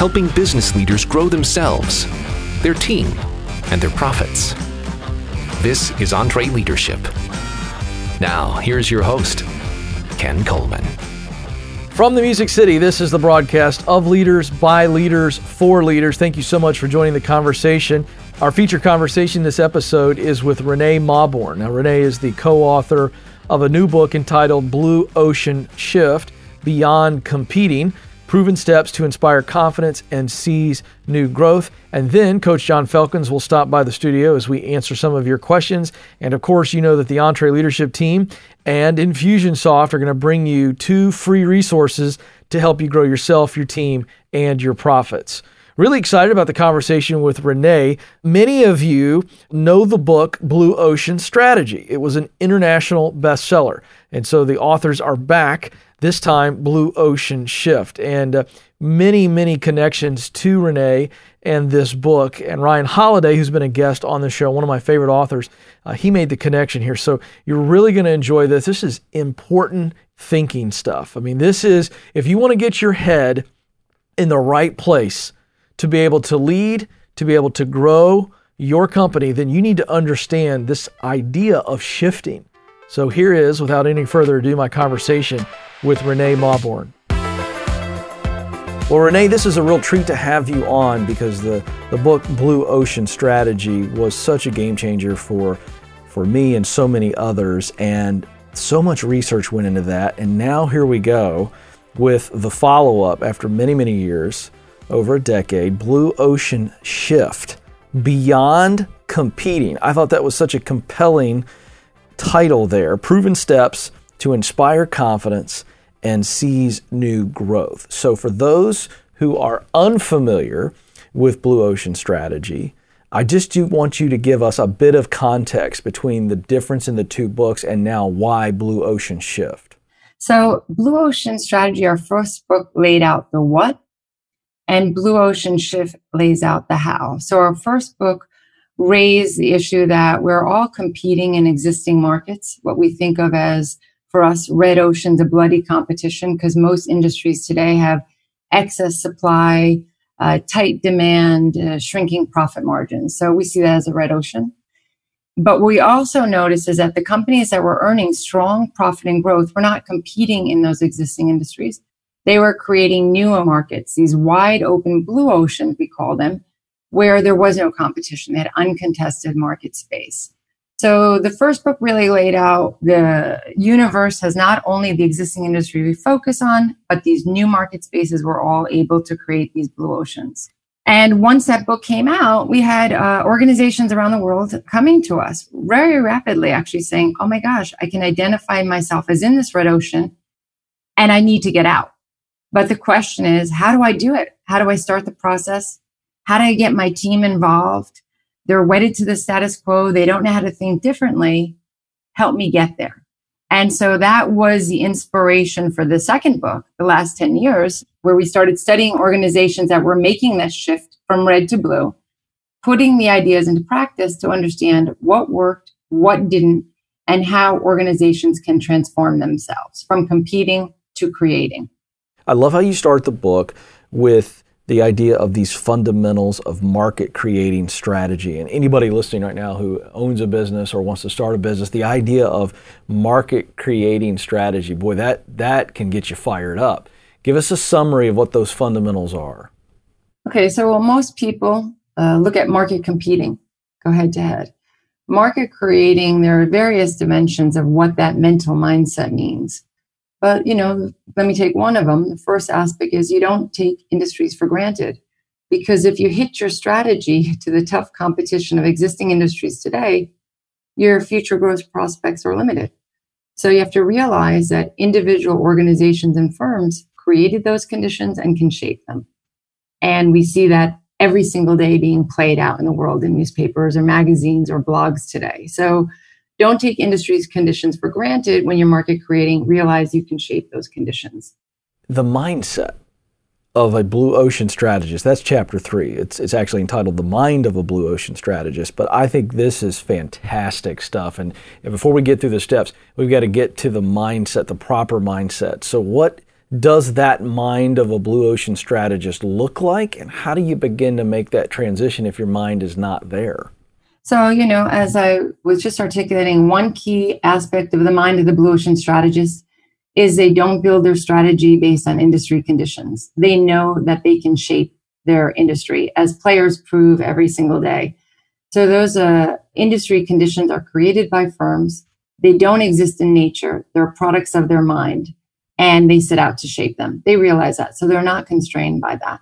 helping business leaders grow themselves, their team, and their profits. This is EntreLeadership. Now, here's your host, Ken Coleman. From the Music City, this is the broadcast of Leaders, by Leaders, for Leaders. Thank you so much for joining the conversation. Our feature conversation this episode is with Renee Mauborgne. Now, Renee is the co-author of a new book entitled Blue Ocean Shift, Beyond Competing, Proven Steps to Inspire Confidence and Seize New Growth. And then Coach John Felkins will stop by the studio as we answer some of your questions. And of course, you know that the EntreLeadership team and Infusionsoft are going to bring you 2 free resources to help you grow yourself, your team, and your profits. Really excited about the conversation with Renee. Many of you know the book Blue Ocean Strategy. It was an international bestseller. And so the authors are back, this time Blue Ocean Shift. And many connections to Renee and this book. And Ryan Holiday, who's been a guest on the show, one of my favorite authors, he made the connection here. So you're really going to enjoy this. This is important thinking stuff. I mean, this is, if you want to get your head in the right place to be able to lead, to be able to grow your company, then you need to understand this idea of shifting. So here is, without any further ado, my conversation with Renee Mauborgne. Well, Renee, this is a real treat to have you on because the book Blue Ocean Strategy was such a game changer for me and so many others, and so much research went into that. And now here we go with the follow-up after many years, over a decade, Blue Ocean Shift, Beyond Competing. I thought that was such a compelling title there. Proven Steps to Inspire Confidence and Seize New Growth. So for those who are unfamiliar with Blue Ocean Strategy, I just do want you to give us a bit of context between the difference in the 2 books and now why Blue Ocean Shift. So Blue Ocean Strategy, our first book, laid out the what, and Blue Ocean Shift lays out the how. So our first book raised the issue that we're all competing in existing markets, what we think of as, for us, red oceans, a bloody competition, because most industries today have excess supply, tight demand, shrinking profit margins. So we see that as a red ocean. But what we also notice is that the companies that were earning strong profit and growth were not competing in those existing industries. They were creating newer markets, these wide open blue oceans, we call them, where there was no competition. They had uncontested market space. So the first book really laid out the universe has not only the existing industry we focus on, but these new market spaces we're all able to create these blue oceans. And once that book came out, we had organizations around the world coming to us very rapidly, actually saying, oh my gosh, I can identify myself as in this red ocean and I need to get out. But the question is, how do I do it? How do I start the process? How do I get my team involved? They're wedded to the status quo. They don't know how to think differently. Help me get there. And so that was the inspiration for the second book, the last 10 years, where we started studying organizations that were making this shift from red to blue, putting the ideas into practice to understand what worked, what didn't, and how organizations can transform themselves from competing to creating. I love how you start the book with the idea of these fundamentals of market creating strategy. And anybody listening right now who owns a business or wants to start a business, the idea of market creating strategy, boy, that can get you fired up. Give us a summary of what those fundamentals are. Okay, so most people look at market competing, go head to head. Market creating, there are various dimensions of what that mental mindset means. But, let me take one of them. The first aspect is you don't take industries for granted, because if you hit your strategy to the tough competition of existing industries today, your future growth prospects are limited. So you have to realize that individual organizations and firms created those conditions and can shape them. And we see that every single day being played out in the world in newspapers or magazines or blogs today. So don't take industry's conditions for granted when you're market creating. Realize you can shape those conditions. The mindset of a blue ocean strategist, that's chapter 3. It's actually entitled The Mind of a Blue Ocean Strategist, but I think this is fantastic stuff. And before we get through the steps, we've got to get to the mindset, the proper mindset. So what does that mind of a blue ocean strategist look like? And how do you begin to make that transition if your mind is not there? So, as I was just articulating, one key aspect of the mind of the blue ocean strategist is they don't build their strategy based on industry conditions. They know that they can shape their industry, as players prove every single day. So those industry conditions are created by firms. They don't exist in nature. They're products of their mind, and they set out to shape them. They realize that, so they're not constrained by that.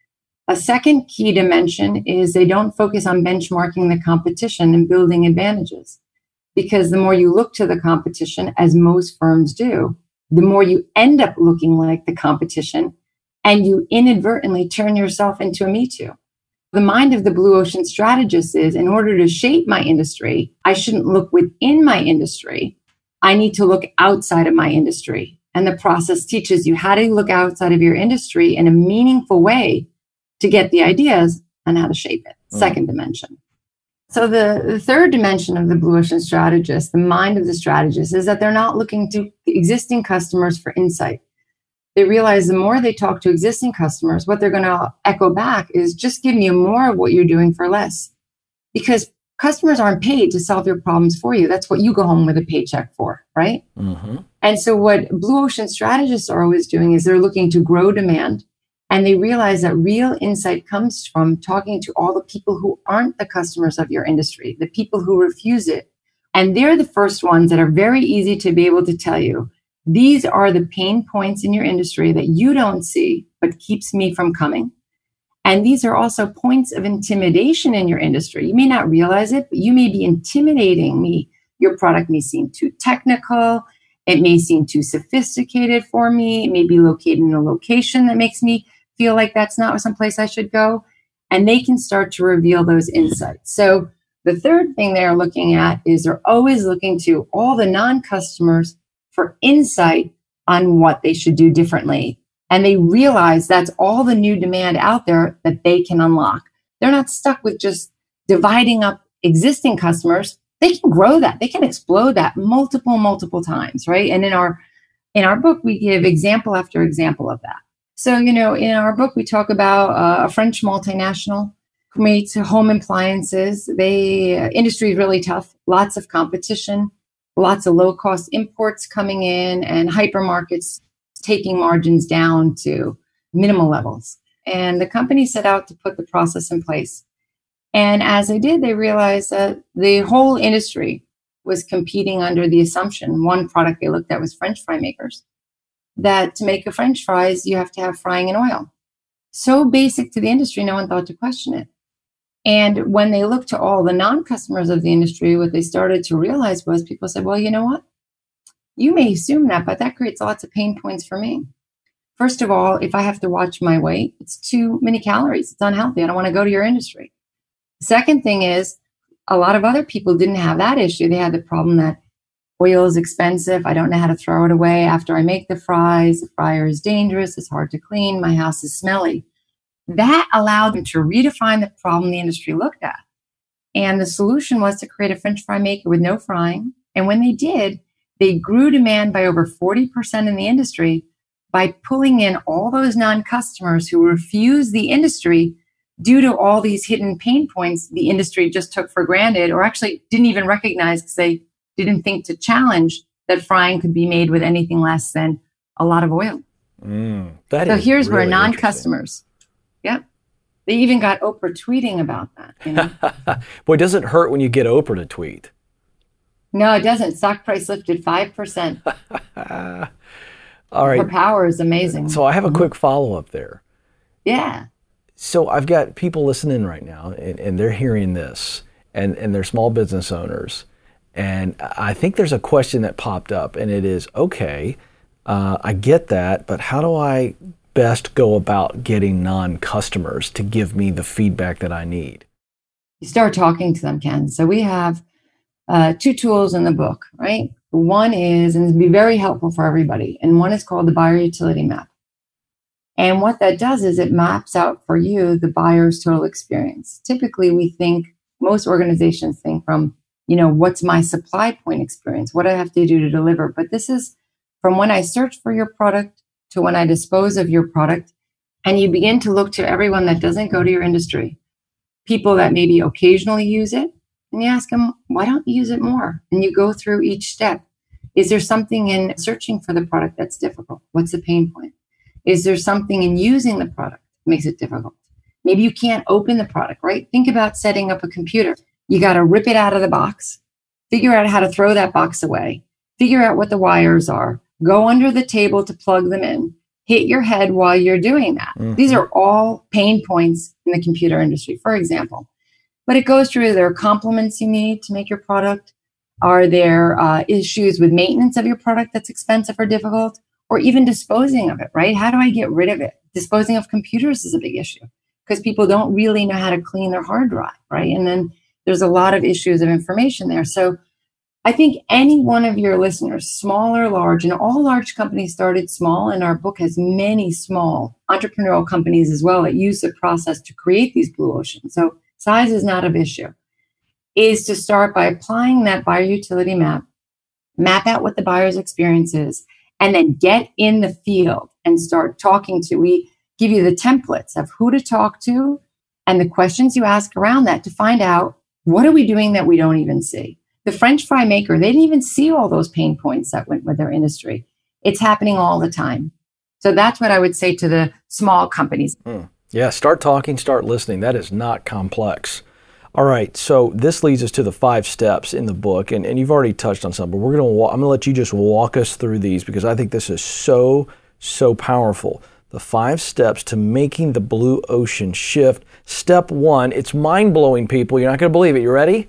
A second key dimension is they don't focus on benchmarking the competition and building advantages, because the more you look to the competition, as most firms do, the more you end up looking like the competition, and you inadvertently turn yourself into a Me Too. The mind of the blue ocean strategist is, in order to shape my industry, I shouldn't look within my industry. I need to look outside of my industry. And the process teaches you how to look outside of your industry in a meaningful way to get the ideas and how to shape it. Second dimension. So the third dimension of the blue ocean strategist, the mind of the strategist, is that they're not looking to existing customers for insight. They realize the more they talk to existing customers, what they're going to echo back is, just give me more of what you're doing for less. Because customers aren't paid to solve your problems for you. That's what you go home with a paycheck for, right? Mm-hmm. And so what blue ocean strategists are always doing is they're looking to grow demand. And they realize that real insight comes from talking to all the people who aren't the customers of your industry, the people who refuse it. And they're the first ones that are very easy to be able to tell you, these are the pain points in your industry that you don't see, but keeps me from coming. And these are also points of intimidation in your industry. You may not realize it, but you may be intimidating me. Your product may seem too technical. It may seem too sophisticated for me. It may be located in a location that makes me feel like that's not someplace I should go. And they can start to reveal those insights. So the third thing they're looking at is they're always looking to all the non-customers for insight on what they should do differently. And they realize that's all the new demand out there that they can unlock. They're not stuck with just dividing up existing customers. They can grow that. They can explode that multiple times, right? And in our book, we give example after example of that. So, in our book, we talk about a French multinational who makes home appliances. Industry is really tough, lots of competition, lots of low-cost imports coming in, and hypermarkets taking margins down to minimal levels. And the company set out to put the process in place. And as they did, they realized that the whole industry was competing under the assumption, one product they looked at was French fry makers, that to make a French fries, you have to have frying in oil. So basic to the industry, no one thought to question it. And when they looked to all the non-customers of the industry, what they started to realize was people said, well, you know what? You may assume that, but that creates lots of pain points for me. First of all, if I have to watch my weight, it's too many calories. It's unhealthy. I don't want to go to your industry. The second thing is, a lot of other people didn't have that issue. They had the problem that oil is expensive. I don't know how to throw it away after I make the fries. The fryer is dangerous. It's hard to clean. My house is smelly. That allowed them to redefine the problem the industry looked at. And the solution was to create a French fry maker with no frying. And when they did, they grew demand by over 40% in the industry by pulling in all those non-customers who refused the industry due to all these hidden pain points the industry just took for granted, or actually didn't even recognize because they didn't think to challenge that frying could be made with anything less than a lot of oil. So here's where non-customers, yep. They even got Oprah tweeting about that. Boy, does it hurt when you get Oprah to tweet? No, it doesn't. Stock price lifted 5%. All right. Her power is amazing. So I have a quick follow-up there. Yeah. So I've got people listening right now, and they're hearing this, and they're small business owners. And I think there's a question that popped up, and it is, okay, I get that, but how do I best go about getting non-customers to give me the feedback that I need? You start talking to them, Ken. So we have two tools in the book, right? One is, and it'll be very helpful for everybody, and one is called the Buyer Utility Map. And what that does is it maps out for you the buyer's total experience. Typically, most organizations think from, what's my supply point experience? What do I have to do to deliver? But this is from when I search for your product to when I dispose of your product, and you begin to look to everyone that doesn't go to your industry, people that maybe occasionally use it, and you ask them, why don't you use it more? And you go through each step. Is there something in searching for the product that's difficult? What's the pain point? Is there something in using the product that makes it difficult? Maybe you can't open the product, right? Think about setting up a computer. You got to rip it out of the box, figure out how to throw that box away, figure out what the wires are, go under the table to plug them in, hit your head while you're doing that. Mm-hmm. These are all pain points in the computer industry, for example. But it goes through, there are complements you need to make your product. Are there issues with maintenance of your product that's expensive or difficult? Or even disposing of it, right? How do I get rid of it? Disposing of computers is a big issue because people don't really know how to clean their hard drive, right? And then there's a lot of issues of information there. So I think any one of your listeners, small or large, and all large companies started small, and our book has many small entrepreneurial companies as well that use the process to create these blue oceans. So size is not an issue, is to start by applying that buyer utility map out what the buyer's experience is, and then get in the field and start talking to. We give you the templates of who to talk to and the questions you ask around that to find out what are we doing that we don't even see. The French fry maker, they didn't even see all those pain points that went with their industry. It's happening all the time. So that's what I would say to the small companies. Yeah, start talking, start listening. That is not complex. All right, so this leads us to the 5 steps in the book, and you've already touched on some, but I'm going to let you just walk us through these because I think this is so powerful. The 5 steps to making the blue ocean shift. Step 1, it's mind-blowing, people. You're not going to believe it. You ready?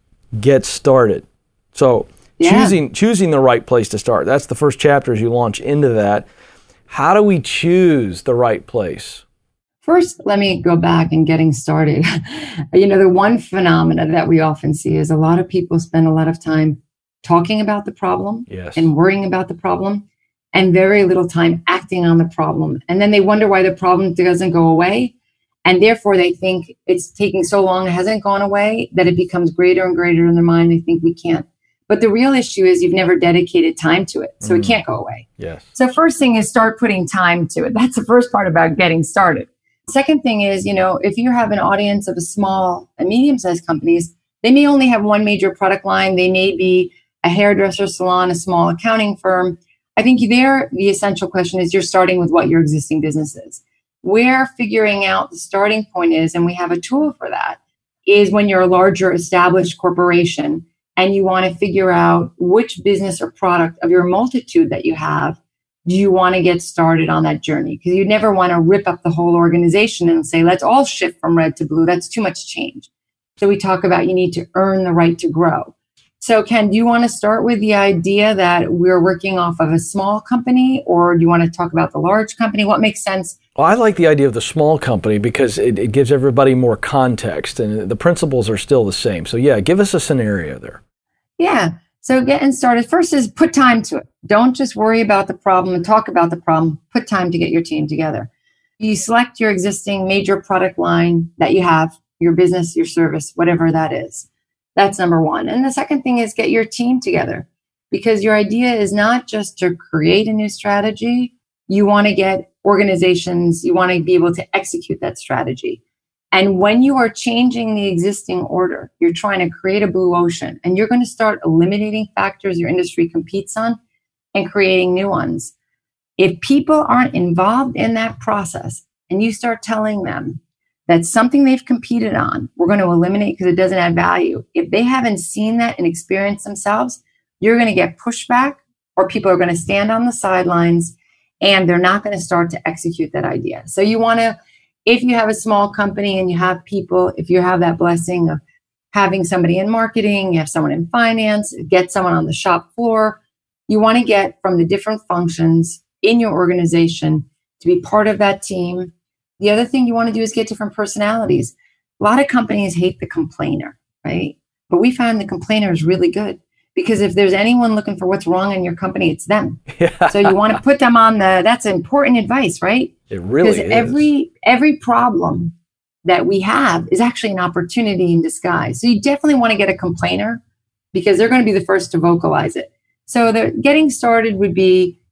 Get started. So choosing the right place to start. That's the first chapter as you launch into that. How do we choose the right place? First, let me go back and getting started. The one phenomena that we often see is a lot of people spend a lot of time talking about the problem and worrying about the problem and very little time acting on the problem. And then they wonder why the problem doesn't go away. And therefore, they think it's taking so long, it hasn't gone away, that it becomes greater and greater in their mind. They think we can't. But the real issue is you've never dedicated time to it. So it can't go away. Yes. So first thing is start putting time to it. That's the first part about getting started. Second thing is, if you have an audience of a small and medium-sized companies, they may only have one major product line. They may be a hairdresser salon, a small accounting firm. I think there, the essential question is you're starting with what your existing business is. Where figuring out the starting point is, and we have a tool for that, is when you're a larger established corporation and you want to figure out which business or product of your multitude that you have do you want to get started on that journey? Because you never want to rip up the whole organization and say, let's all shift from red to blue. That's too much change. So we talk about you need to earn the right to grow. So Ken, do you want to start with the idea that we're working off of a small company, or do you want to talk about the large company? What makes sense? Well, I like the idea of the small company because it gives everybody more context and the principles are still the same. So give us a scenario there. Yeah. So getting started first is put time to it. Don't just worry about the problem and talk about the problem. Put time to get your team together. You select your existing major product line that you have, your business, your service, whatever that is. That's number one. And the second thing is get your team together, because your idea is not just to create a new strategy. You want to get organizations, you want to be able to execute that strategy. And when you are changing the existing order, you're trying to create a blue ocean, and you're going to start eliminating factors your industry competes on and creating new ones. If people aren't involved in that process and you start telling them that something they've competed on, we're going to eliminate because it doesn't add value. If they haven't seen that and experienced themselves, you're going to get pushback, or people are going to stand on the sidelines and they're not going to start to execute that idea. So you want to, if you have a small company and you have people, if you have that blessing of having somebody in marketing, you have someone in finance, get someone on the shop floor, you want to get from the different functions in your organization to be part of that team. The other thing you want to do is get different personalities. A lot of companies hate the complainer, right? But we find the complainer is really good, because if there's anyone looking for what's wrong in your company, it's them. Yeah. So you want to put them on that's important advice, right? It really is. Because every problem that we have is actually an opportunity in disguise. So you definitely want to get a complainer, because they're going to be the first to vocalize it. So the getting started would be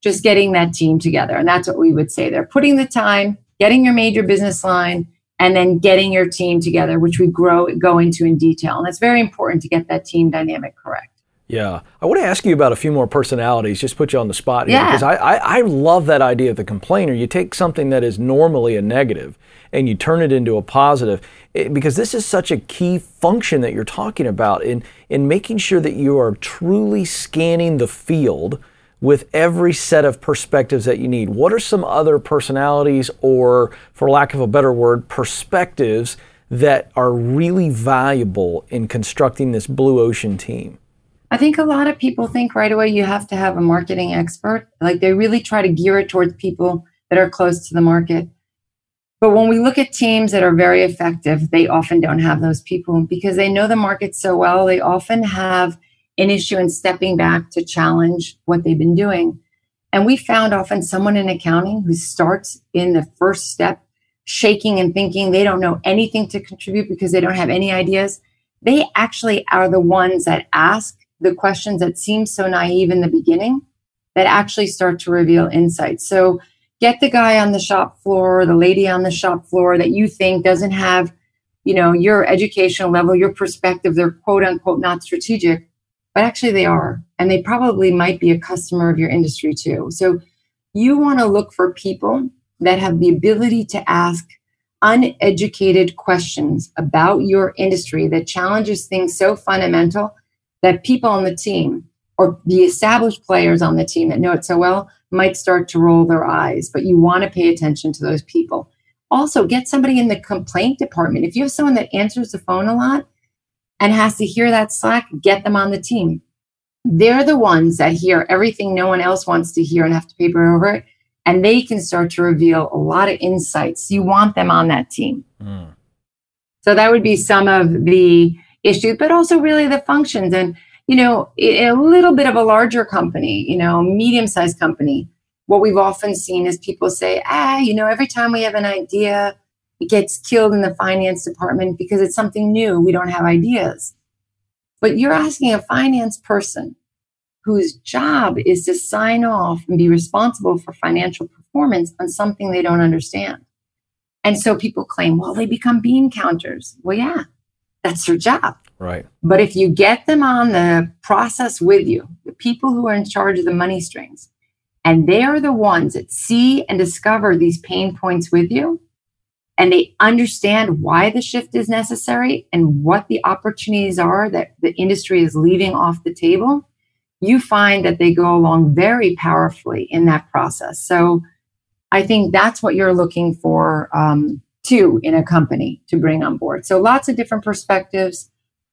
just getting that team together. And that's what we would say there. Putting the time, getting your major business line, and then getting your team together, which we go into in detail. And it's very important to get that team dynamic correct. Yeah. I want to ask you about a few more personalities, just put you on the spot here, Yeah. because I love that idea of the complainer. You take something that is normally a negative and you turn it into a positive, because this is such a key function that you're talking about in making sure that you are truly scanning the field with every set of perspectives that you need. What are some other personalities, or for lack of a better word, perspectives that are really valuable in constructing this blue ocean team? I think a lot of people think right away you have to have a marketing expert. Like, they really try to gear it towards people that are close to the market. But when we look at teams that are very effective, they often don't have those people because they know the market so well. They often have an issue in stepping back to challenge what they've been doing. And we found often someone in accounting who starts in the first step, shaking and thinking they don't know anything to contribute because they don't have any ideas. They actually are the ones that ask the questions that seem so naive in the beginning that actually start to reveal insights. So get the guy on the shop floor, or the lady on the shop floor that you think doesn't have, your educational level, your perspective. They're quote unquote not strategic, but actually they are. And they probably might be a customer of your industry too. So you want to look for people that have the ability to ask uneducated questions about your industry that challenges things so fundamental that people on the team, or the established players on the team that know it so well, might start to roll their eyes. But you want to pay attention to those people. Also, get somebody in the complaint department. If you have someone that answers the phone a lot and has to hear that slack, get them on the team. They're the ones that hear everything no one else wants to hear and have to paper over it. And they can start to reveal a lot of insights. You want them on that team. So that would be some of the issues, but also really the functions. And, in a little bit of a larger company, medium-sized company, what we've often seen is people say, every time we have an idea, it gets killed in the finance department because it's something new. We don't have ideas. But you're asking a finance person whose job is to sign off and be responsible for financial performance on something they don't understand. And so people claim, well, they become bean counters. Well, yeah, that's their job. Right. But if you get them on the process with you, the people who are in charge of the money strings, and they are the ones that see and discover these pain points with you, and they understand why the shift is necessary and what the opportunities are that the industry is leaving off the table, you find that they go along very powerfully in that process. So I think that's what you're looking for too in a company to bring on board. So lots of different perspectives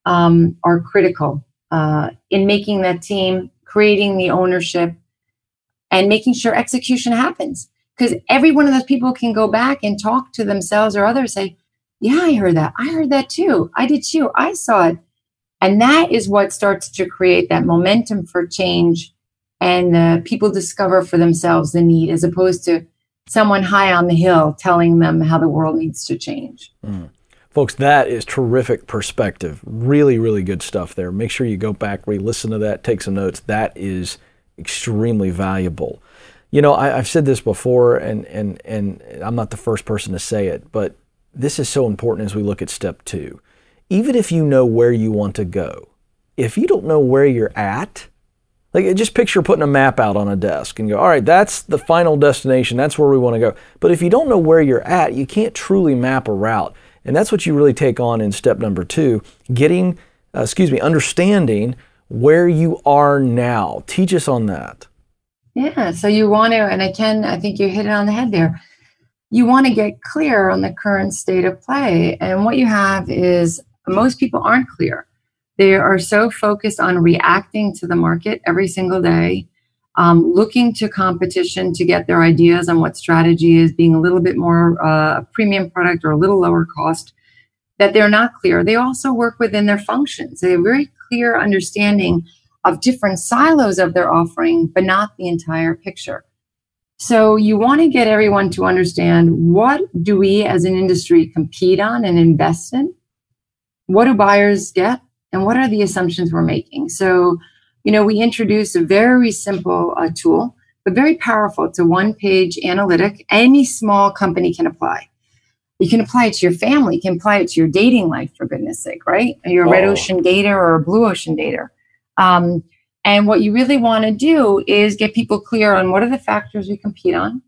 are critical in making that team, creating the ownership, and making sure execution happens. Because every one of those people can go back and talk to themselves or others, say, yeah, I heard that. I heard that too. I did too. I saw it. And that is what starts to create that momentum for change, and people discover for themselves the need, as opposed to someone high on the hill telling them how the world needs to change. Folks, that is terrific perspective. Really, really good stuff there. Make sure you go back, re-listen to that, take some notes. That is extremely valuable. I've said this before, and I'm not the first person to say it, but this is so important as we look at step 2. Even if you know where you want to go, if you don't know where you're at, like, just picture putting a map out on a desk and go, all right, that's the final destination. That's where we want to go. But if you don't know where you're at, you can't truly map a route. And that's what you really take on in step number 2, understanding where you are now. Teach us on that. Yeah, so you want to, and I think you hit it on the head there. You want to get clear on the current state of play. And what you have is most people aren't clear. They are so focused on reacting to the market every single day, looking to competition to get their ideas on what strategy is, being a little bit more premium product or a little lower cost, that they're not clear. They also work within their functions. They have a very clear understanding of different silos of their offering, but not the entire picture. So you want to get everyone to understand, what do we as an industry compete on and invest in? What do buyers get? And what are the assumptions we're making? So, we introduced a very simple tool but very powerful. It's a one-page analytic. Any small company can apply. You can apply it to your family. You can apply it to your dating life, for goodness sake, right? You're a red ocean dater or a blue ocean dater. And what you really want to do is get people clear on what are the factors we compete on.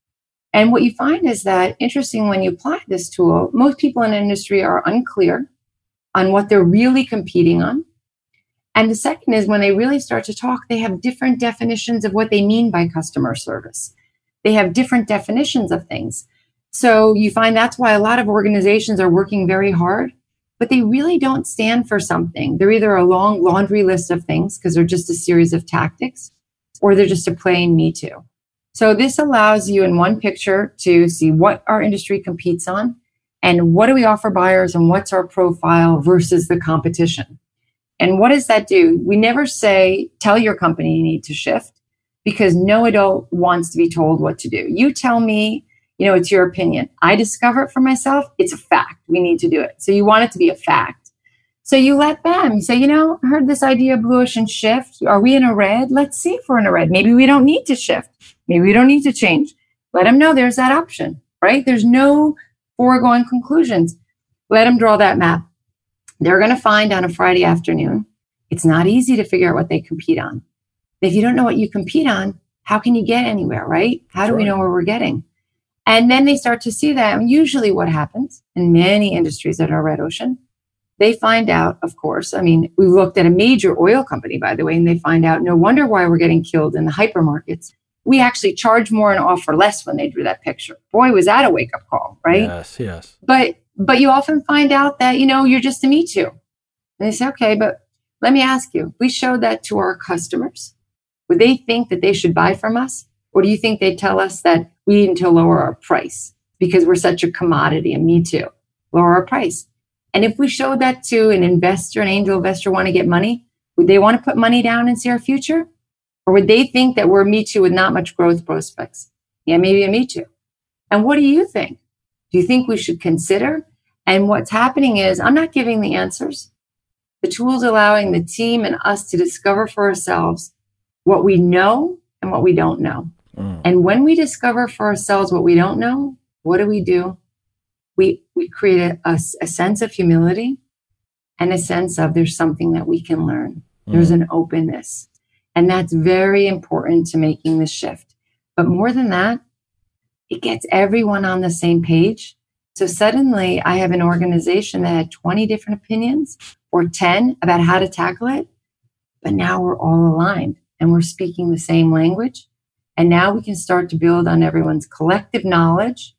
And what you find is that, interesting, when you apply this tool, most people in the industry are unclear on what they're really competing on. And the second is when they really start to talk, they have different definitions of what they mean by customer service. They have different definitions of things. So you find that's why a lot of organizations are working very hard, but they really don't stand for something. They're either a long laundry list of things because they're just a series of tactics, or they're just a plain me too. So this allows you in one picture to see what our industry competes on and what do we offer buyers and what's our profile versus the competition. And what does that do? We never say, tell your company you need to shift, because no adult wants to be told what to do. You tell me, it's your opinion. I discover it for myself. It's a fact. We need to do it. So you want it to be a fact. So you let them say, I heard this idea of blue ocean shift. Are we in a red? Let's see if we're in a red. Maybe we don't need to shift. Maybe we don't need to change. Let them know there's that option, right? There's no foregone conclusions. Let them draw that map. They're going to find on a Friday afternoon, it's not easy to figure out what they compete on. If you don't know what you compete on, how can you get anywhere, right? How do we know where we're getting? And then they start to see that. And usually what happens in many industries that are red ocean, they find out, of course, we looked at a major oil company, by the way, and they find out, no wonder why we're getting killed in the hypermarkets. We actually charge more and offer less when they drew that picture. Boy, was that a wake-up call, right? Yes. But you often find out that, you're just a me too. And they say, okay, but let me ask you, if we showed that to our customers, would they think that they should buy from us? Or do you think they'd tell us that we need to lower our price because we're such a commodity, and me too, lower our price? And if we showed that to an investor, an angel investor want to get money, would they want to put money down and see our future? Or would they think that we're me too with not much growth prospects? Yeah, maybe a me too. And what do you think? Do you think we should consider? And what's happening is I'm not giving the answers. The tool's allowing the team and us to discover for ourselves what we know and what we don't know. And when we discover for ourselves what we don't know, what do? We create a sense of humility and a sense of there's something that we can learn. There's an openness. And that's very important to making the shift. But more than that, it gets everyone on the same page. So suddenly I have an organization that had 20 different opinions or 10 about how to tackle it. But now we're all aligned and we're speaking the same language. And now we can start to build on everyone's collective knowledge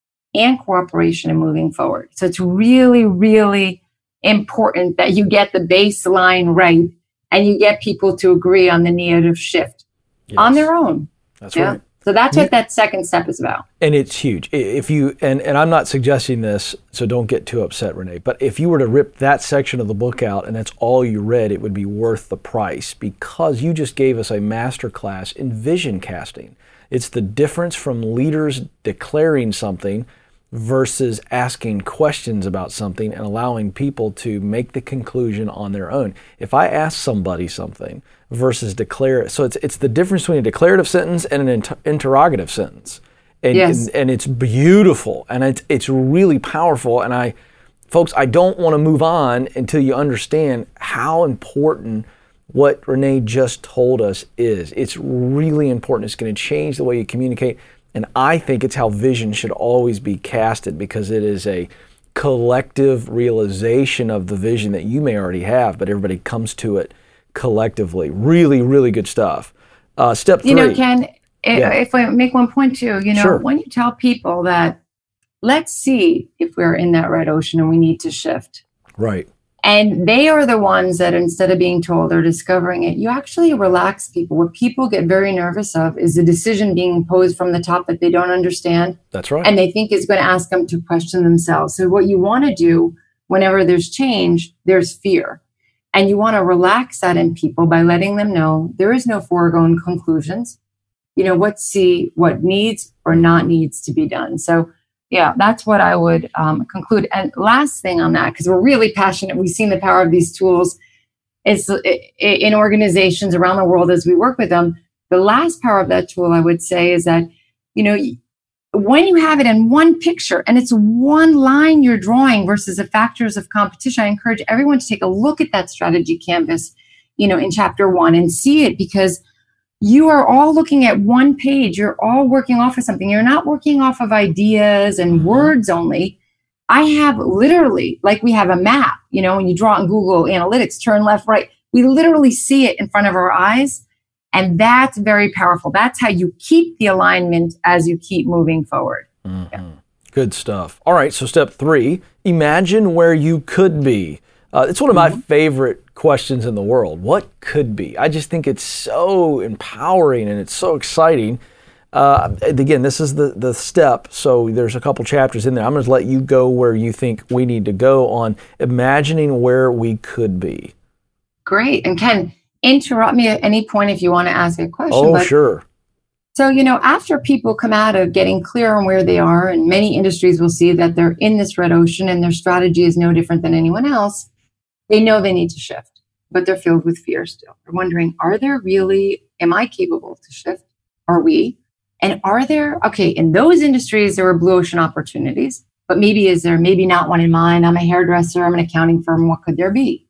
and cooperation and moving forward. So it's really, really important that you get the baseline right and you get people to agree on the need of shift on their own. That's right. So that's what that second step is about. And it's huge. If you and I'm not suggesting this, so don't get too upset, Renee, but if you were to rip that section of the book out and that's all you read, it would be worth the price, because you just gave us a masterclass in vision casting. It's the difference from leaders declaring something versus asking questions about something and allowing people to make the conclusion on their own. If I ask somebody something versus declare it, so it's the difference between a declarative sentence and an interrogative sentence. And, and it's beautiful and it's really powerful. And folks, I don't want to move on until you understand how important what Renee just told us is. It's really important. It's going to change the way you communicate. And I think it's how vision should always be casted, because it is a collective realization of the vision that you may already have, but everybody comes to it collectively. Really, really good stuff. Step 3. Ken, if I make one point too, Sure. When you tell people that, let's see if we're in that red ocean and we need to shift. Right. And they are the ones that, instead of being told, are discovering it. You actually relax people. What people get very nervous of is a decision being imposed from the top that they don't understand. That's right. And they think is going to ask them to question themselves. So what you want to do whenever there's change, there's fear. And you want to relax that in people by letting them know there is no foregone conclusions. Let's see what needs or not needs to be done. So yeah, that's what I would conclude. And last thing on that, because we're really passionate, we've seen the power of these tools is in organizations around the world as we work with them. The last power of that tool, I would say, is that, when you have it in one picture and it's one line you're drawing versus the factors of competition, I encourage everyone to take a look at that strategy canvas, in chapter 1 and see it, because you are all looking at one page. You're all working off of something. You're not working off of ideas and words only. I have literally, like we have a map, when you draw in Google Analytics, turn left, right, we literally see it in front of our eyes. And that's very powerful. That's how you keep the alignment as you keep moving forward. Mm-hmm. Yeah. Good stuff. All right, so step 3, imagine where you could be. It's one of my favorite questions in the world. What could be? I just think it's so empowering and it's so exciting. Again, this is the step, so there's a couple chapters in there. I'm going to let you go where you think we need to go on imagining where we could be. Great. And Ken, interrupt me at any point if you want to ask a question. Oh, sure. So, after people come out of getting clear on where they are, and many industries will see that they're in this red ocean and their strategy is no different than anyone else, they know they need to shift, but they're filled with fear still. They're wondering, am I capable to shift? Are we? And in those industries, there are blue ocean opportunities, but maybe not one in mind. I'm a hairdresser, I'm an accounting firm. What could there be?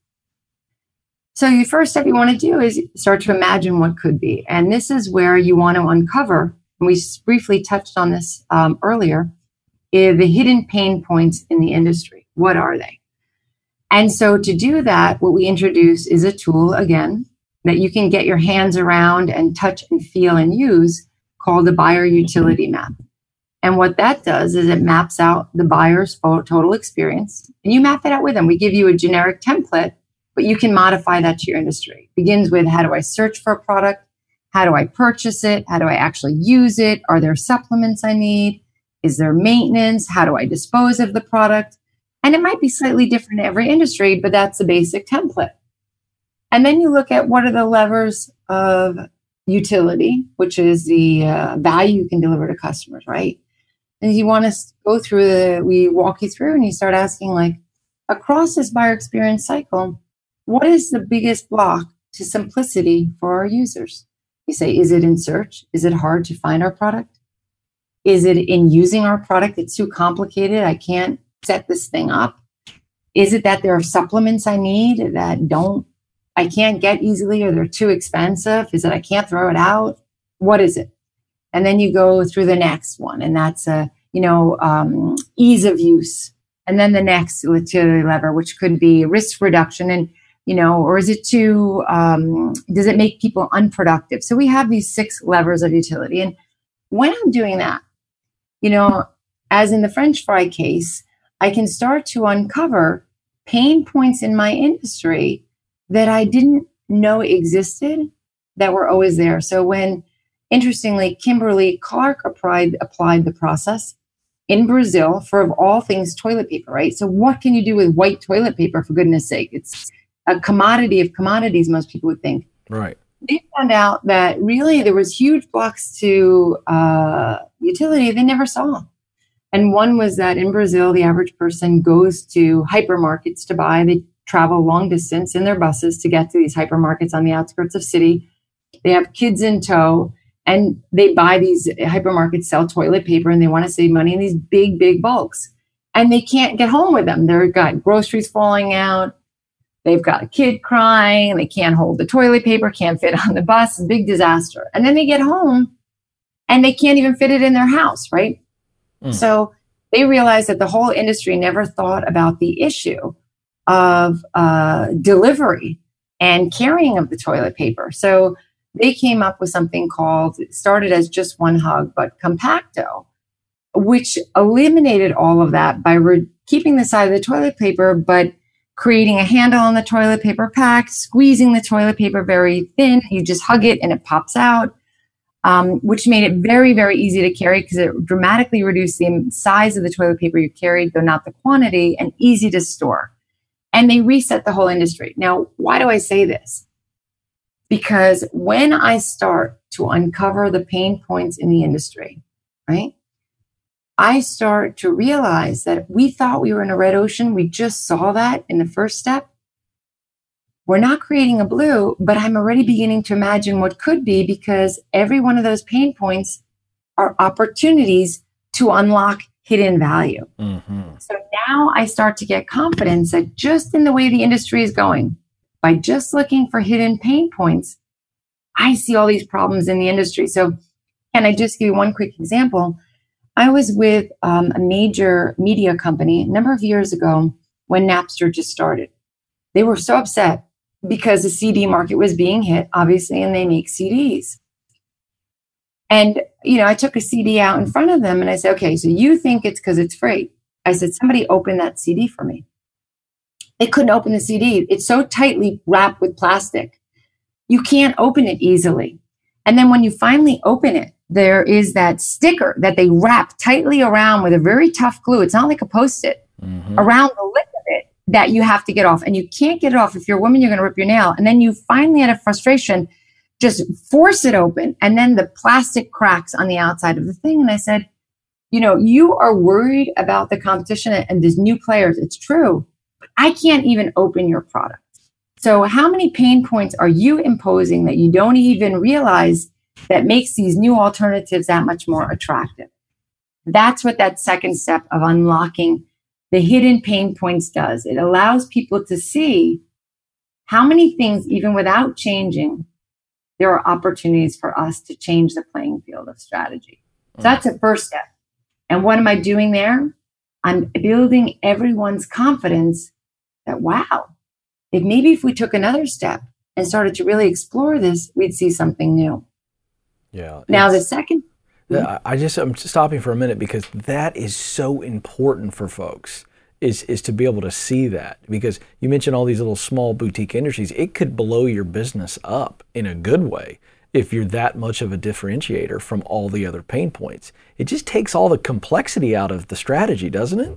So the first step you want to do is start to imagine what could be. And this is where you want to uncover, and we briefly touched on this earlier, the hidden pain points in the industry. What are they? And so to do that, what we introduce is a tool, again, that you can get your hands around and touch and feel and use, called the buyer utility map. And what that does is it maps out the buyer's total experience, and you map it out with them. We give you a generic template, but you can modify that to your industry. It begins with, how do I search for a product? How do I purchase it? How do I actually use it? Are there supplements I need? Is there maintenance? How do I dispose of the product? And it might be slightly different in every industry, but that's the basic template. And then you look at what are the levers of utility, which is the value you can deliver to customers, right? And you want to go through we walk you through and you start asking, across this buyer experience cycle, what is the biggest block to simplicity for our users? You say, is it in search? Is it hard to find our product? Is it in using our product? It's too complicated. I can't set this thing up. Is it that there are supplements I need that I can't get easily, or they're too expensive? Is it I can't throw it out? What is it? And then you go through the next one, and that's ease of use. And then the next utility lever, which could be risk reduction, and or is it too? Does it make people unproductive? So we have these 6 levers of utility, and when I'm doing that, as in the French fry case, I can start to uncover pain points in my industry that I didn't know existed, that were always there. So when, interestingly, Kimberly Clark applied the process in Brazil for, of all things, toilet paper, right? So what can you do with white toilet paper, for goodness sake? It's a commodity of commodities, most people would think. Right. They found out that really there was huge blocks to utility they never saw. And one was that in Brazil, the average person goes to hypermarkets to buy. They travel long distance in their buses to get to these hypermarkets on the outskirts of city. They have kids in tow, and they buy these hypermarkets, sell toilet paper, and they want to save money in these big, big bulks. And they can't get home with them. They've got groceries falling out. They've got a kid crying. They can't hold the toilet paper, can't fit on the bus. Big disaster. And then they get home and they can't even fit it in their house, right? So they realized that the whole industry never thought about the issue of delivery and carrying of the toilet paper. So they came up with something called, it started as just one hug, but Compacto, which eliminated all of that by keeping the side of the toilet paper, but creating a handle on the toilet paper pack, squeezing the toilet paper very thin. You just hug it and it pops out. Which made it very, very easy to carry because it dramatically reduced the size of the toilet paper you carried, though not the quantity, and easy to store. And they reset the whole industry. Now, why do I say this? Because when I start to uncover the pain points in the industry, right, I start to realize that we thought we were in a red ocean. We just saw that in the first step. we're not creating a blue, but I'm already beginning to imagine what could be, because every one of those pain points are opportunities to unlock hidden value. Mm-hmm. So now I start to get confidence that just in the way the industry is going, by just looking for hidden pain points, I see all these problems in the industry. So can I just give you one quick example? I was with a major media company a number of years ago when Napster just started. They were so upset because the CD market was being hit, obviously, and they make CDs. And, I took a CD out in front of them and I said, okay, so you think it's because it's free. I said, somebody open that CD for me. They couldn't open the CD. It's so tightly wrapped with plastic. You can't open it easily. And then when you finally open it, there is that sticker that they wrap tightly around with a very tough glue. It's not like a Post-it, around the lip of it that you have to get off. And you can't get it off. If you're a woman, you're going to rip your nail. And then you finally, out of frustration, just force it open. And then the plastic cracks on the outside of the thing. And I said, you are worried about the competition and there's new players. It's true. But I can't even open your product. So how many pain points are you imposing that you don't even realize that makes these new alternatives that much more attractive? That's what that second step of unlocking the hidden pain points does. It allows people to see how many things, even without changing, there are opportunities for us to change the playing field of strategy. So that's the first step. And what am I doing there? I'm building everyone's confidence that, wow, if we took another step and started to really explore this, we'd see something new. Yeah. Now the second. I'm stopping for a minute because that is so important for folks is to be able to see that, because you mentioned all these little small boutique industries. It could blow your business up in a good way if you're that much of a differentiator from all the other pain points. It just takes all the complexity out of the strategy, doesn't it?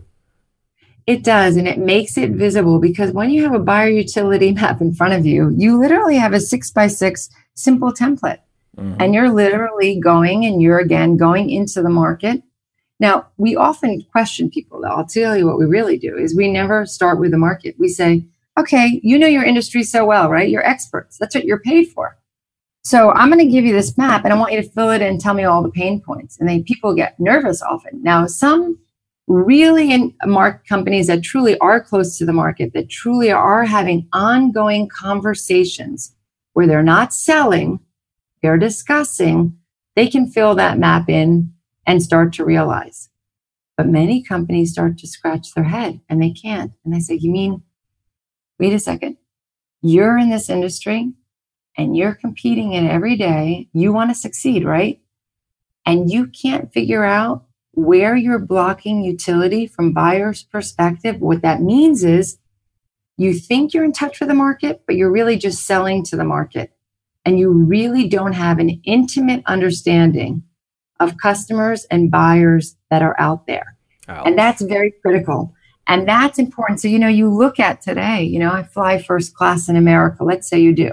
It does, and it makes it visible, because when you have a buyer utility map in front of you, you literally have a 6x6 simple template. And you're literally going into the market. Now, we often question people, though. I'll tell you what we really do is we never start with the market. We say, okay, you know your industry so well, right? You're experts. That's what you're paid for. So I'm going to give you this map, and I want you to fill it in and tell me all the pain points. And then people get nervous often. Now, some really in market companies that truly are close to the market, that truly are having ongoing conversations where they're not selling, they're discussing, they can fill that map in and start to realize. But many companies start to scratch their head and they can't. And they say, you mean, wait a second, you're in this industry and you're competing in every day. You want to succeed, right? And you can't figure out where you're blocking utility from buyer's perspective. What that means is you think you're in touch with the market, but you're really just selling to the market. And you really don't have an intimate understanding of customers and buyers that are out there. Ouch. And that's very critical. And that's important. So, you look at today, I fly first class in America. Let's say you do.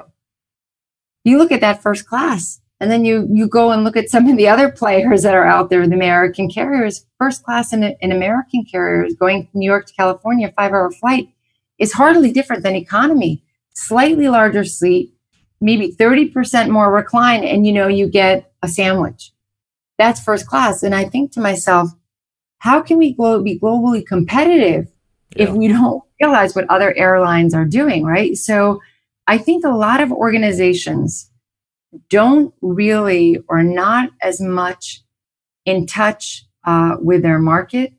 You look at that first class, and then you go and look at some of the other players that are out there, the American carriers. First class in American carriers going from New York to California, a 5-hour flight, is hardly different than economy. Slightly larger seat, maybe 30% more recline, and you get a sandwich. That's first class. And I think to myself, how can we be globally competitive if we don't realize what other airlines are doing, right? So I think a lot of organizations don't really, or not as much in touch with their market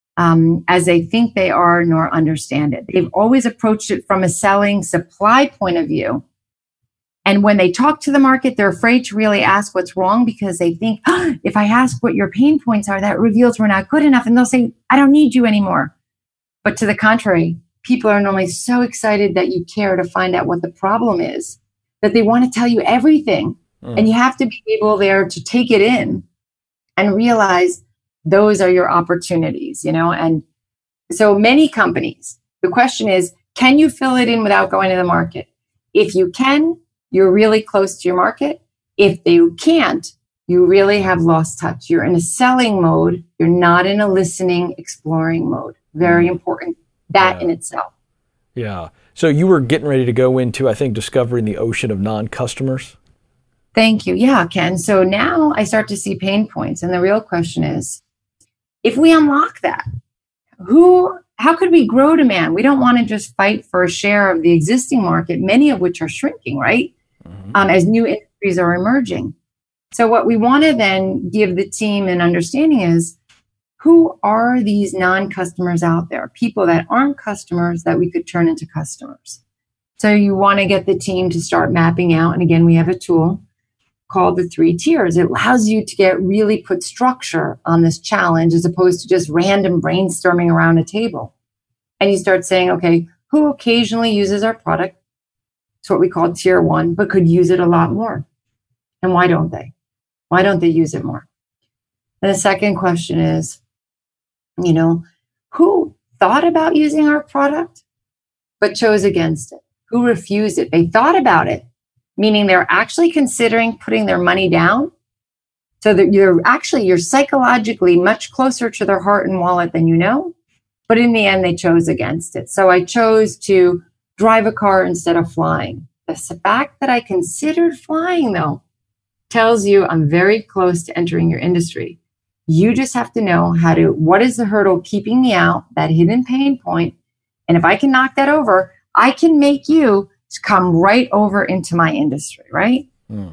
as they think they are, nor understand it. They've always approached it from a selling supply point of view. And when they talk to the market, they're afraid to really ask what's wrong, because they think, if I ask what your pain points are, that reveals we're not good enough. And they'll say, I don't need you anymore. But to the contrary, people are normally so excited that you care to find out what the problem is, that they want to tell you everything. And you have to be able there to take it in and realize those are your opportunities, And so many companies, the question is, can you fill it in without going to the market? If you can, you're really close to your market. If you can't, you really have lost touch. You're in a selling mode. You're not in a listening, exploring mode. Very important. That in itself. Yeah. So you were getting ready to go into, I think, discovering the ocean of non-customers. Thank you. Yeah, Ken. So now I start to see pain points. And the real question is, if we unlock that, how could we grow demand? We don't want to just fight for a share of the existing market, many of which are shrinking, right? As new industries are emerging. So what we want to then give the team an understanding is, who are these non-customers out there? People that aren't customers that we could turn into customers. So you want to get the team to start mapping out. And again, we have a tool called the 3 tiers. It allows you to get really put structure on this challenge as opposed to just random brainstorming around a table. And you start saying, okay, who occasionally uses our product? It's what we call tier 1, but could use it a lot more. And why don't they? Why don't they use it more? And the second question is, who thought about using our product, but chose against it? Who refused it? They thought about it, meaning they're actually considering putting their money down. So that you're psychologically much closer to their heart and wallet than you know. But in the end, they chose against it. So I chose to drive a car instead of flying. The fact that I considered flying, though, tells you I'm very close to entering your industry. You just have to know what is the hurdle keeping me out, that hidden pain point. And if I can knock that over, I can make you come right over into my industry, right?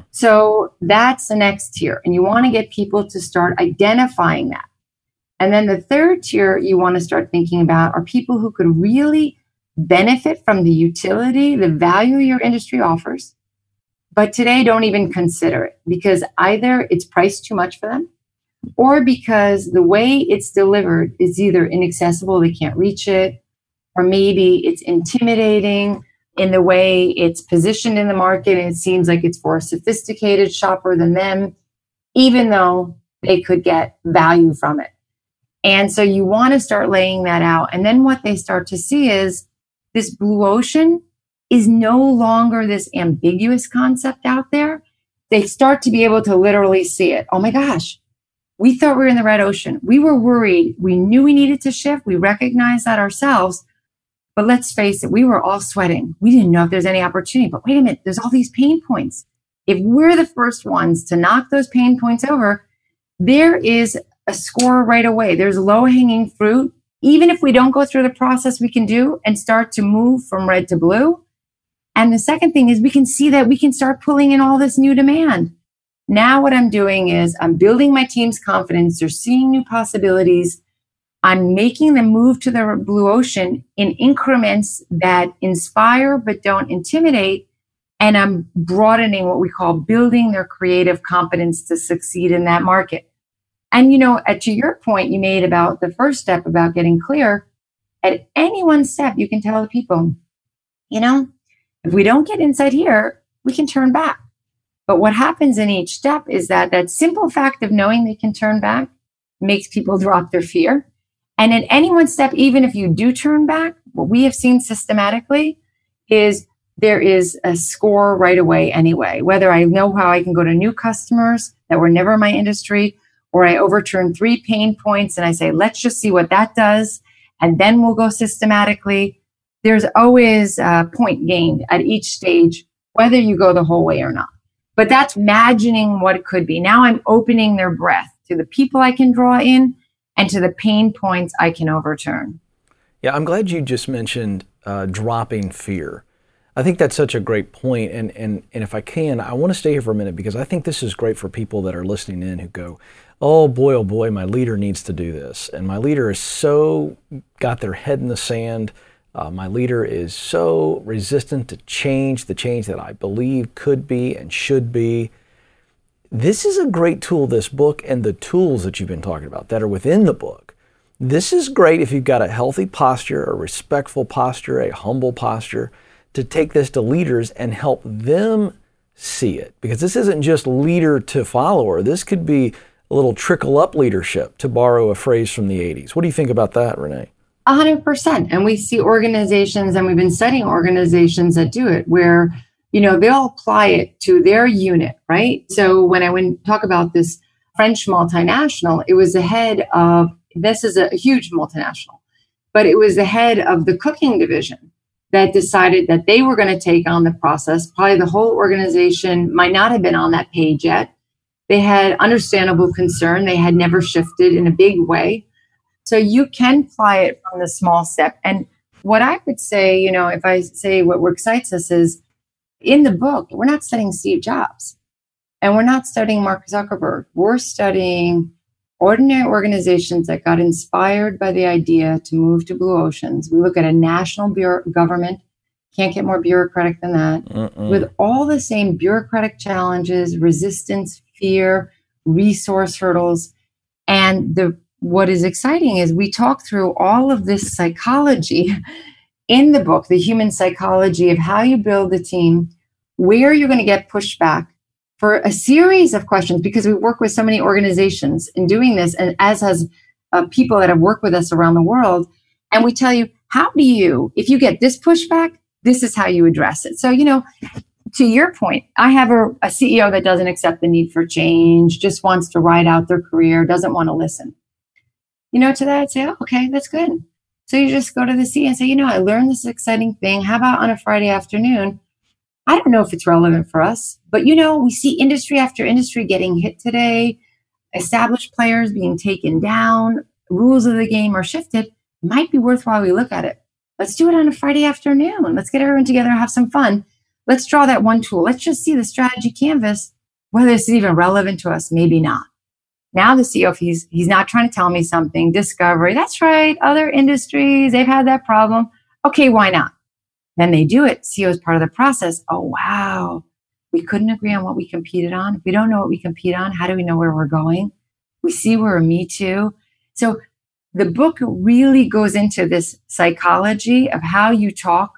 So that's the next tier. And you want to get people to start identifying that. And then the third tier you want to start thinking about are people who could really benefit from the utility, the value your industry offers, but today don't even consider it because either it's priced too much for them, or because the way it's delivered is either inaccessible, they can't reach it, or maybe it's intimidating in the way it's positioned in the market and it seems like it's for a sophisticated shopper than them, even though they could get value from it. And so you want to start laying that out. And then what they start to see is this blue ocean is no longer this ambiguous concept out there. They start to be able to literally see it. Oh my gosh. We thought we were in the red ocean. We were worried. We knew we needed to shift. We recognized that ourselves. But let's face it, we were all sweating. We didn't know if there's any opportunity. But wait a minute, there's all these pain points. If we're the first ones to knock those pain points over, there is a score right away. There's low-hanging fruit. Even if we don't go through the process we can do and start to move from red to blue. And the second thing is we can see that we can start pulling in all this new demand. Now what I'm doing is I'm building my team's confidence. They're seeing new possibilities. I'm making them move to the blue ocean in increments that inspire but don't intimidate. And I'm broadening what we call building their creative competence to succeed in that market. And, to your point you made about the first step about getting clear, at any one step, you can tell the people, if we don't get inside here, we can turn back. But what happens in each step is that simple fact of knowing they can turn back makes people drop their fear. And in any one step, even if you do turn back, what we have seen systematically is there is a score right away anyway, whether I know how I can go to new customers that were never in my industry, or I overturn 3 pain points and I say, let's just see what that does. And then we'll go systematically. There's always a point gained at each stage, whether you go the whole way or not. But that's imagining what it could be. Now I'm opening their breath to the people I can draw in and to the pain points I can overturn. Yeah, I'm glad you just mentioned dropping fear. I think that's such a great point. And if I can, I want to stay here for a minute because I think this is great for people that are listening in who go, oh boy, my leader needs to do this. And my leader is so got their head in the sand. My leader is so resistant to change, the change that I believe could be and should be. This is a great tool, this book, and the tools that you've been talking about that are within the book. This is great if you've got a healthy posture, a respectful posture, a humble posture, to take this to leaders and help them see it. Because this isn't just leader to follower. This could be a little trickle-up leadership, to borrow a phrase from the 80s. What do you think about that, Renee? 100%. And we see organizations, and we've been studying organizations that do it, where, they'll apply it to their unit, right? So when I went talk about this French multinational, it was the head of, this is a huge multinational, but it was the head of the cooking division. that decided that they were going to take on the process. Probably the whole organization might not have been on that page yet. They had understandable concern. They had never shifted in a big way. So you can fly it from the small step. And what I would say, if I say what excites us is in the book, we're not studying Steve Jobs and we're not studying Mark Zuckerberg. We're studying ordinary organizations that got inspired by the idea to move to blue oceans. We look at a national government, can't get more bureaucratic than that, with all the same bureaucratic challenges, resistance, fear, resource hurdles. And what is exciting is we talk through all of this psychology in the book, the human psychology of how you build a team, where you're going to get pushed back, for a series of questions, because we work with so many organizations in doing this, and as has people that have worked with us around the world. And we tell you, if you get this pushback, this is how you address it. So, to your point, I have a CEO that doesn't accept the need for change, just wants to ride out their career, doesn't want to listen. To that, I'd say, oh, okay, that's good. So you just go to the CEO and say, I learned this exciting thing. How about on a Friday afternoon? I don't know if it's relevant for us, but we see industry after industry getting hit today, established players being taken down, rules of the game are shifted. It might be worthwhile we look at it. Let's do it on a Friday afternoon. Let's get everyone together and have some fun. Let's draw that one tool. Let's just see the strategy canvas, whether it's even relevant to us, maybe not. Now the CEO, if he's not trying to tell me something, discovery, that's right, other industries, they've had that problem. Okay, why not? Then they do it. CEO is part of the process. Oh, wow. We couldn't agree on what we competed on. If we don't know what we compete on, how do we know where we're going? We see we're a me too. So the book really goes into this psychology of how you talk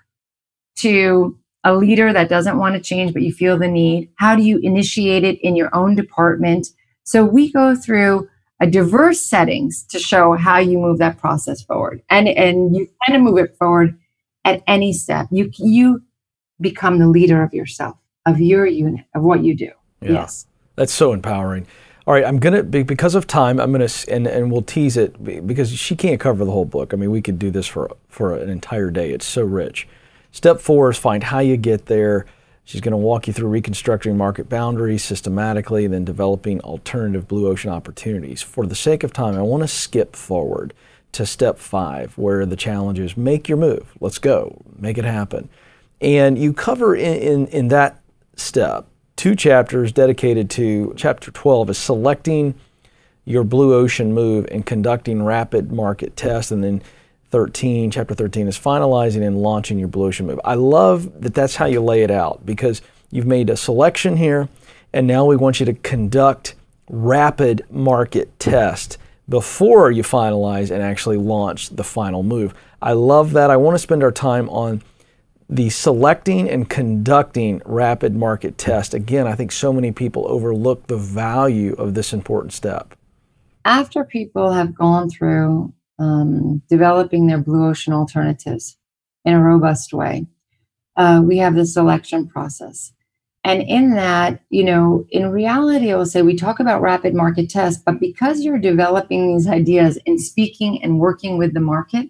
to a leader that doesn't want to change, but you feel the need. How do you initiate it in your own department? So we go through a diverse settings to show how you move that process forward. And you kind of move it forward at any step. You become the leader of yourself, of your unit, of what you do. Yeah. Yes. That's so empowering. All right, I'm going to, because of time, I'm going to, and we'll tease it because she can't cover the whole book. I mean, we could do this for an entire day. It's so rich. Step 4 is find how you get there. She's going to walk you through reconstructing market boundaries systematically, then developing alternative blue ocean opportunities. For the sake of time, I want to skip forward to step 5, where the challenge is make your move. Let's go. Make it happen. And you cover in that step 2 chapters dedicated to chapter 12 is selecting your blue ocean move and conducting rapid market tests. And then chapter 13 is finalizing and launching your blue ocean move. I love that that's how you lay it out, because you've made a selection here, and now we want you to conduct rapid market test before you finalize and actually launch the final move. I love that. I want to spend our time on the selecting and conducting rapid market test. Again, I think so many people overlook the value of this important step. After people have gone through developing their blue ocean alternatives in a robust way, we have the selection process. And in that, in reality, I will say we talk about rapid market tests, but because you're developing these ideas and speaking and working with the market,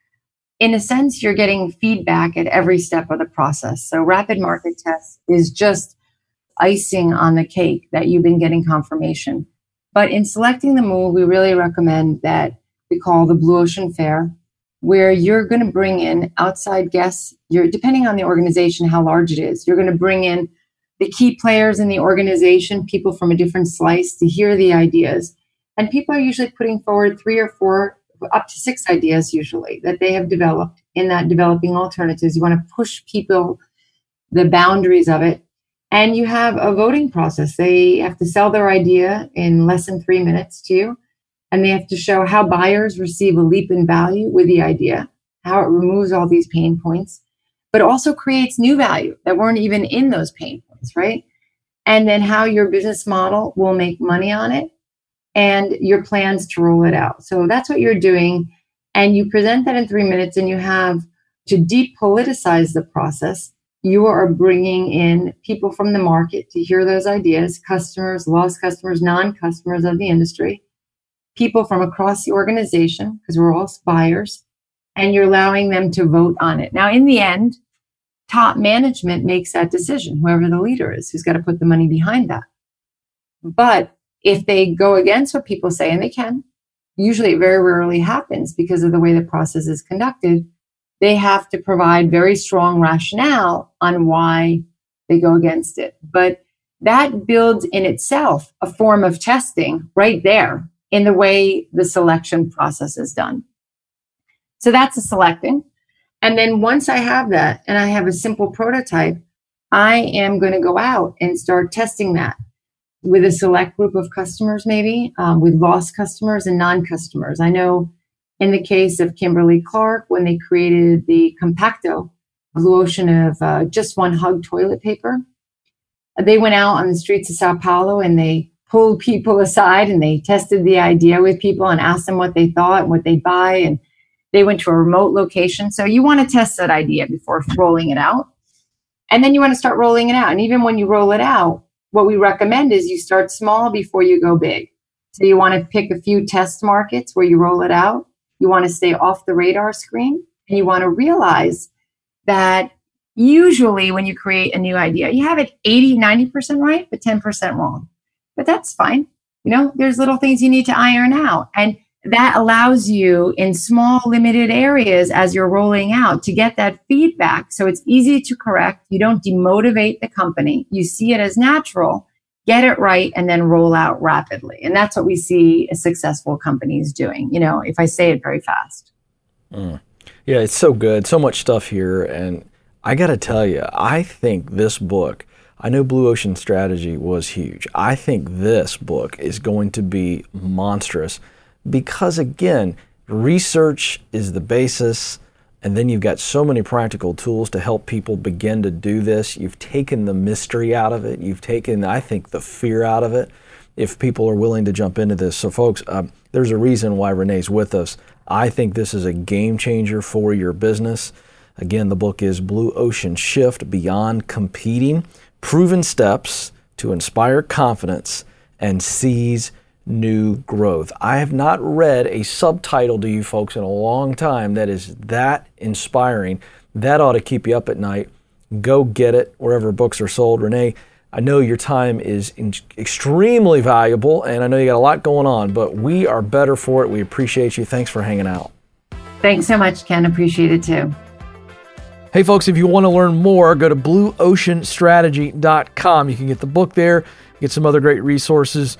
in a sense, you're getting feedback at every step of the process. So rapid market tests is just icing on the cake that you've been getting confirmation. But in selecting the move, we really recommend that we call the Blue Ocean Fair, where you're going to bring in outside guests. Depending on the organization, how large it is, you're going to bring in the key players in the organization, people from a different slice to hear the ideas. And people are usually putting forward 3 or 4, up to 6 ideas usually that they have developed in that developing alternatives. You want to push people, the boundaries of it. And you have a voting process. They have to sell their idea in less than 3 minutes to you. And they have to show how buyers receive a leap in value with the idea, how it removes all these pain points, but also creates new value that weren't even in those pain points, right? And then how your business model will make money on it and your plans to roll it out. So that's what you're doing. And you present that in 3 minutes, and you have to depoliticize the process. You are bringing in people from the market to hear those ideas, customers, lost customers, non-customers of the industry, people from across the organization, because we're all buyers, and you're allowing them to vote on it. Now, in the end, top management makes that decision, whoever the leader is, who's got to put the money behind that. But if they go against what people say, and they can, usually it very rarely happens because of the way the process is conducted, they have to provide very strong rationale on why they go against it. But that builds in itself a form of testing right there in the way the selection process is done. So that's the selecting. And then once I have that and I have a simple prototype, I am going to go out and start testing that with a select group of customers, maybe with lost customers and non-customers. I know in the case of Kimberly-Clark, when they created the Compacto Blue Ocean of just one hug toilet paper, they went out on the streets of Sao Paulo and they pulled people aside and they tested the idea with people and asked them what they thought and what they'd buy. And they went to a remote location. So you want to test that idea before rolling it out. And then you want to start rolling it out. And even when you roll it out, what we recommend is you start small before you go big. So you want to pick a few test markets where you roll it out. You want to stay off the radar screen. And you want to realize that usually when you create a new idea, you have it 80, 90% right, but 10% wrong. But that's fine. You know, there's little things you need to iron out. And that allows you in small, limited areas as you're rolling out to get that feedback. So it's easy to correct. You don't demotivate the company. You see it as natural, get it right, and then roll out rapidly. And that's what we see successful companies doing, you know, if I say it very fast. Yeah, it's so good. So much stuff here. And I got to tell you, I think this book, I know Blue Ocean Strategy was huge. I think this book is going to be monstrous because, again, research is the basis, and then you've got so many practical tools to help people begin to do this. You've taken the mystery out of it. You've taken, I think, the fear out of it if people are willing to jump into this. So, folks, there's a reason why Renee's with us. I think this is a game changer for your business. Again, the book is Blue Ocean Shift Beyond Competing, Proven Steps to Inspire Confidence and Seize New Growth. I have not read a subtitle to you folks in a long time that is that inspiring. That ought to keep you up at night. Go get it wherever books are sold. Renee, I know your time is extremely valuable, and I know you got a lot going on, but we are better for it. We appreciate you. Thanks for hanging out. Thanks so much, Ken. Appreciate it too. Hey folks, if you want to learn more, go to blueoceanstrategy.com. You can get the book there, get some other great resources,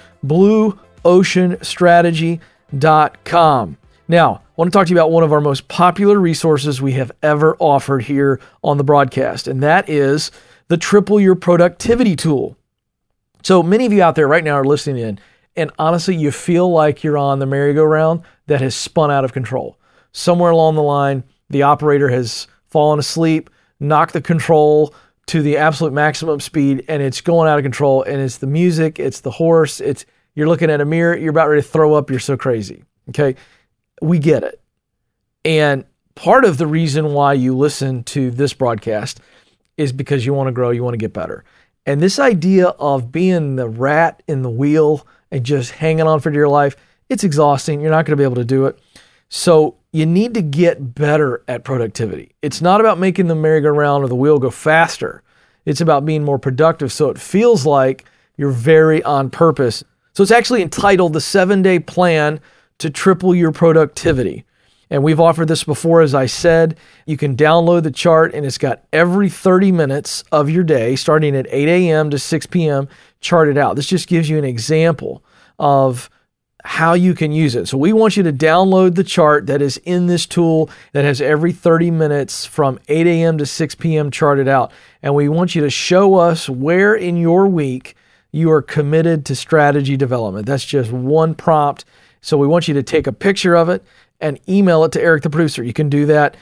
blueoceanstrategy.com. Now, I want to talk to you about one of our most popular resources we have ever offered here on the broadcast, and that is the Triple Your Productivity tool. So many of you out there right now are listening in, and honestly, you feel like you're on the merry-go-round that has spun out of control. Somewhere along the line, the operator has fallen asleep, knocked the control to the absolute maximum speed, and it's going out of control. And it's the music, it's the horse, you're looking at a mirror, you're about ready to throw up, you're so crazy. Okay, we get it. And part of the reason why you listen to this broadcast is because you want to grow, you want to get better. And this idea of being the rat in the wheel and just hanging on for dear life, it's exhausting. You're not going to be able to do it. So you need to get better at productivity. It's not about making the merry-go-round or the wheel go faster. It's about being more productive so it feels like you're very on purpose. So it's actually entitled The 7-Day Plan to Triple Your Productivity. And we've offered this before, as I said. You can download the chart, and it's got every 30 minutes of your day, starting at 8 a.m. to 6 p.m., charted out. This just gives you an example of how you can use it. So we want you to download the chart that is in this tool that has every 30 minutes from 8 a.m. to 6 p.m. charted out. And we want you to show us where in your week you are committed to strategy development. That's just one prompt. So we want you to take a picture of it and email it to Eric, the producer. You can do that,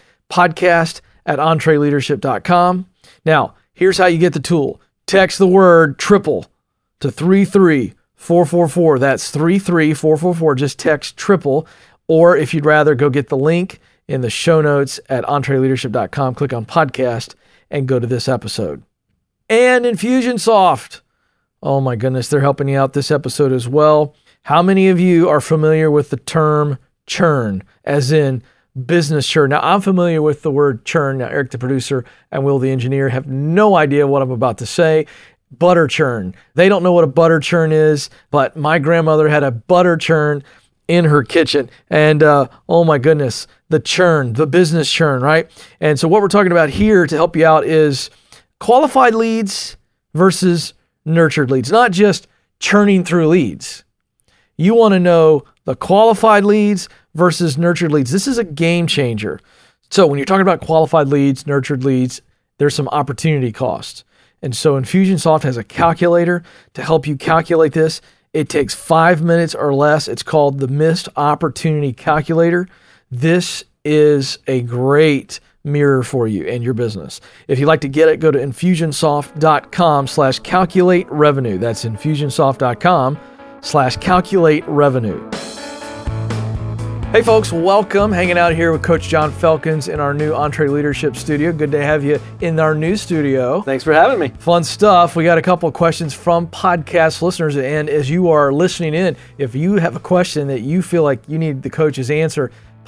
podcast@entreleadership.com. Now, here's how you get the tool. Text the word triple to 33444. That's 33444. Just text triple. Or if you'd rather, go get the link in the show notes at entreleadership.com. Click on podcast and go to this episode. And Infusionsoft. Oh my goodness, they're helping you out this episode as well. How many of you are familiar with the term churn, as in business churn. Now, I'm familiar with the word churn. Now, Eric, the producer, and Will, the engineer, have no idea what I'm about to say. Butter churn. They don't know what a butter churn is, but my grandmother had a butter churn in her kitchen. And oh my goodness, the churn, the business churn, right? And so what we're talking about here to help you out is qualified leads versus nurtured leads, not just churning through leads. You want to know the qualified leads versus nurtured leads. This is a game changer. So when you're talking about qualified leads, nurtured leads, there's some opportunity costs. And so Infusionsoft has a calculator to help you calculate this. It takes 5 minutes or less. It's called the Missed Opportunity Calculator. This is a great mirror for you and your business. If you'd like to get it, go to Infusionsoft.com/calculate revenue. That's Infusionsoft.com/calculate revenue. Hey folks, welcome. Hanging out here with Coach John Felkins in our new EntreLeadership studio. Good to have you in our new studio. Thanks for having me. Fun stuff. We got a couple of questions from podcast listeners, and as you are listening in, if you have a question that you feel like you need the coach's answer,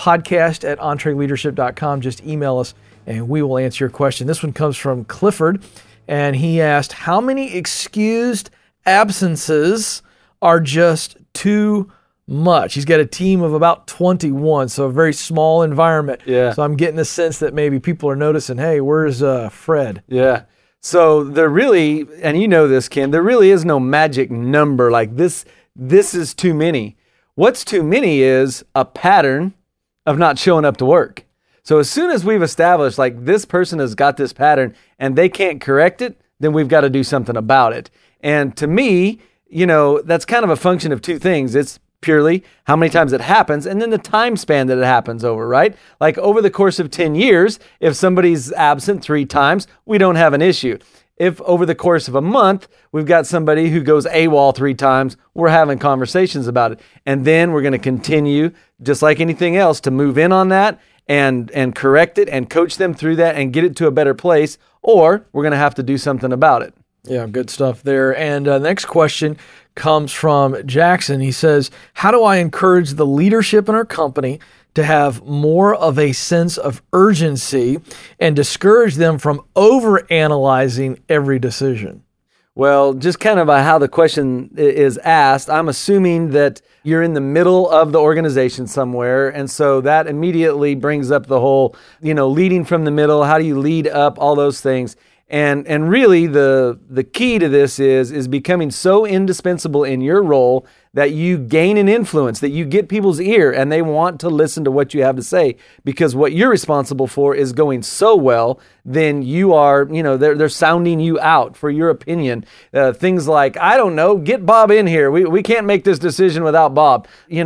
podcast@EntreLeadership.com. Just email us and we will answer your question. This one comes from Clifford, and he asked, how many excused absences are just too much? He's got a team of about 21, so a very small environment. Yeah. So I'm getting the sense that maybe people are noticing, hey, where's Fred? Yeah. So there really, and you know this, Ken, there really is no magic number like this is too many. What's too many is a pattern of not showing up to work. So as soon as we've established like this person has got this pattern and they can't correct it, then we've got to do something about it. And to me, you know, that's kind of a function of two things. It's purely how many times it happens, and then the time span that it happens over, right? Like over the course of 10 years, if somebody's absent 3 times, we don't have an issue. If over the course of a month, we've got somebody who goes AWOL 3 times, we're having conversations about it. And then we're going to continue, just like anything else, to move in on that and correct it and coach them through that and get it to a better place, or we're going to have to do something about it. Yeah, good stuff there. And next question comes from Jackson. He says, how do I encourage the leadership in our company to have more of a sense of urgency and discourage them from overanalyzing every decision? Well, just kind of how the question is asked, I'm assuming that you're in the middle of the organization somewhere. And so that immediately brings up the whole, leading from the middle. How do you lead up? All those things. And really the key to this is becoming so indispensable in your role that you gain an influence, that you get people's ear and they want to listen to what you have to say, because what you're responsible for is going so well, then you are, they're sounding you out for your opinion. Things like, I don't know, get Bob in here. We can't make this decision without Bob. We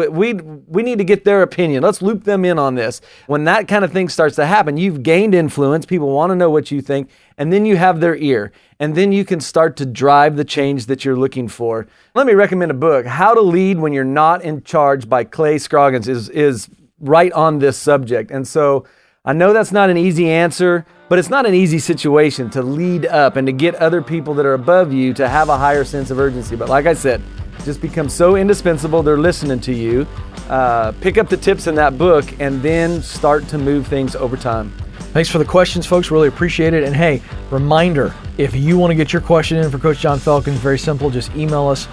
need to get their opinion. Let's loop them in on this. When that kind of thing starts to happen, you've gained influence. People want to know what you think, and then you have their ear. And then you can start to drive the change that you're looking for. Let me recommend a book, How to Lead When You're Not in Charge by Clay Scroggins is right on this subject. And so I know that's not an easy answer, but it's not an easy situation to lead up and to get other people that are above you to have a higher sense of urgency. But like I said, just become so indispensable, they're listening to you. Pick up the tips in that book and then start to move things over time. Thanks for the questions, folks. Really appreciate it. And hey, reminder, if you want to get your question in for Coach John Felkins, very simple. Just email us,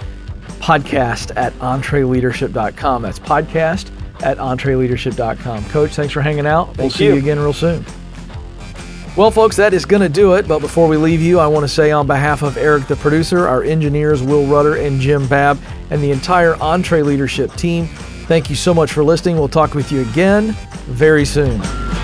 podcast@EntreLeadership.com. That's podcast@EntreLeadership.com. Coach, thanks for hanging out. We'll see you again real soon. Well, folks, that is going to do it. But before we leave you, I want to say on behalf of Eric, the producer, our engineers, Will Rudder and Jim Babb, and the entire EntreLeadership team, thank you so much for listening. We'll talk with you again very soon.